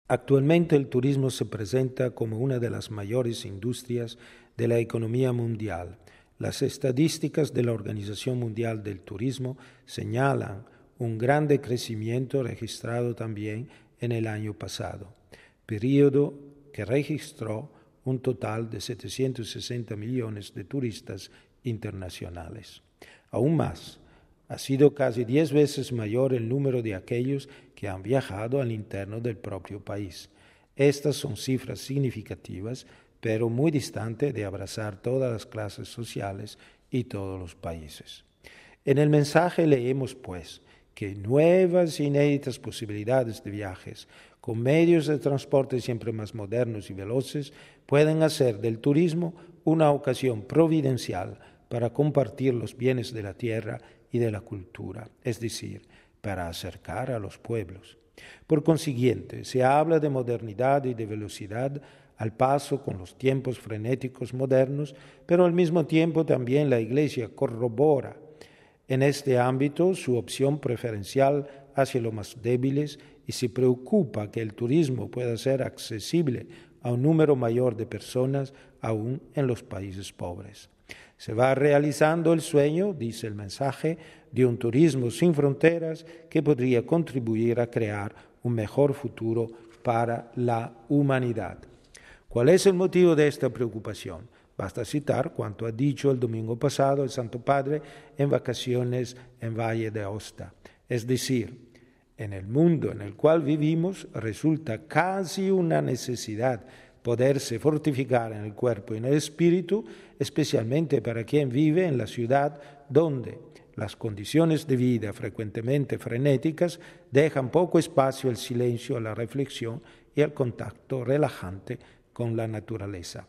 Actualmente el turismo se presenta como una de las mayores industrias de la economía mundial. Las estadísticas de la Organización Mundial del Turismo señalan un gran crecimiento registrado también en el año pasado, periodo que registró un total de 760 millones de turistas internacionales. Aún más, ha sido casi 10 veces mayor el número de aquellos que han viajado al interno del propio país. Estas son cifras significativas, pero muy distantes de abrazar todas las clases sociales y todos los países. En el mensaje leemos, pues, que nuevas e inéditas posibilidades de viajes, con medios de transporte siempre más modernos y veloces, pueden hacer del turismo una ocasión providencial para compartir los bienes de la tierra y de la cultura, es decir, para acercar a los pueblos. Por consiguiente, se habla de modernidad y de velocidad al paso con los tiempos frenéticos modernos, pero al mismo tiempo también la Iglesia corrobora en este ámbito su opción preferencial hacia los más débiles y se preocupa que el turismo pueda ser accesible a un número mayor de personas aún en los países pobres. Se va realizando el sueño, dice el mensaje, de un turismo sin fronteras que podría contribuir a crear un mejor futuro para la humanidad. ¿Cuál es el motivo de esta preocupación? Basta citar cuanto ha dicho el domingo pasado el Santo Padre en vacaciones en Valle de Aosta. Es decir, en el mundo en el cual vivimos resulta casi una necesidad poderse fortificar en el cuerpo y en el espíritu, especialmente para quien vive en la ciudad donde las condiciones de vida frecuentemente frenéticas dejan poco espacio al silencio, a la reflexión y al contacto relajante con la naturaleza.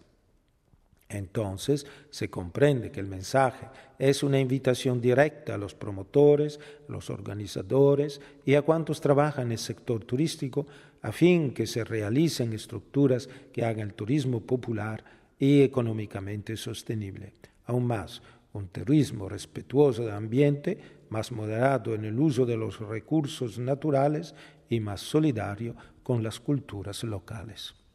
Entonces se comprende que el mensaje es una invitación directa a los promotores, a los organizadores y a cuantos trabajan en el sector turístico a fin que se realicen estructuras que hagan el turismo popular y económicamente sostenible. Aún más, un turismo respetuoso del ambiente, más moderado en el uso de los recursos naturales y más solidario con las culturas locales.